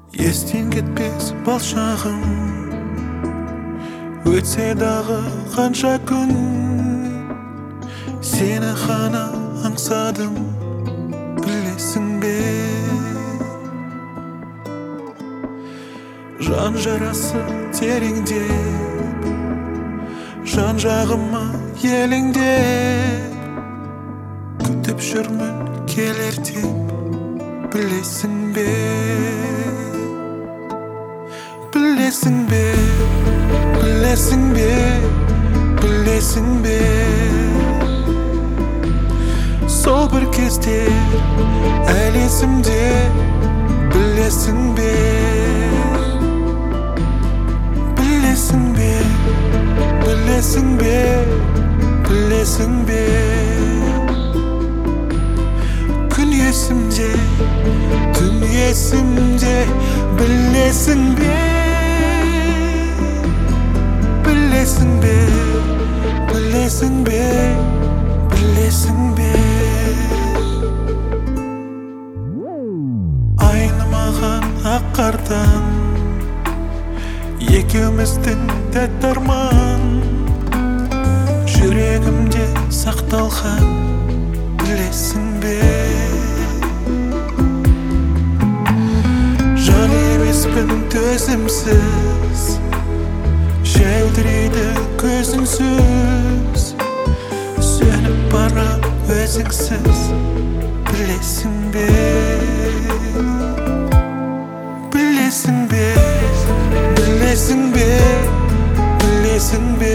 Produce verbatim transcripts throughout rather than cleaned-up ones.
Естен кетпес бал шағым, өтсе дағы қанша күн, сені ғана аңсадым, білесің бе? Жан жарасы тереңдеп, жан жағыма елеңдеп, күтіп жүрмін келер деп, білесің бе? Білесің бе, білесің бе, білесің бе? Сол бір кездер әлі есімде, білесің бе? Білесің бе, білесің бе, білесің бе? Күн есімде, түн есімде, білесің бе? Білесің бе, білесің бе, білесің бе? Айнымаған ақ қардан, екеуміздің тәтті арман жүрегімде сақталған, білесің бе? Жан емеспін төзімсіз, жәудірейді көзіңсіз, сөніп бара өзіңсіз, білесің бе? Білесің бе, білесің бе, білесің бе?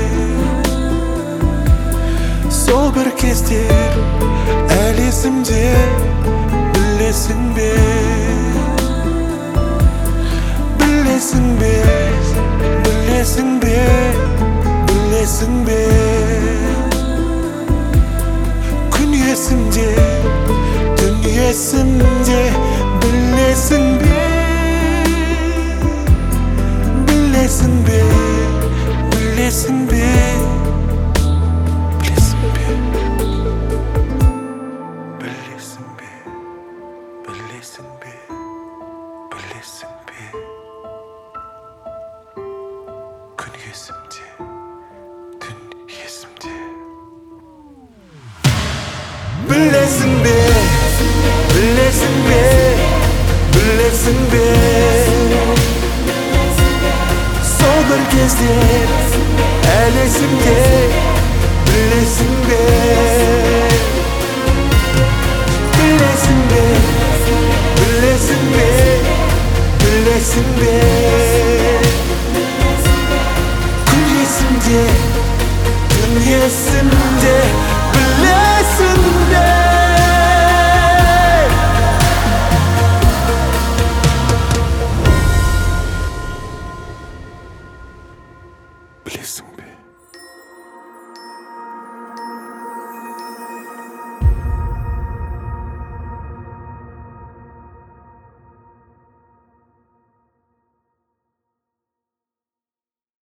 Сол бір кездер әлі есімде, білесің бе? Білесің бе, білесің бе, білесің бе? Күн есімде, түн есімде, білесің бе? Білесің бе, білесің бе, білесің бе? Білесің бе, білесің бе, білесің бе? Күн есімде, түн есімде. Білесің бе, білесің бе, білесің бе? Сол бір кездер әлі есімде, білесің бе? Білесің бе, білесің бе, білесің бе?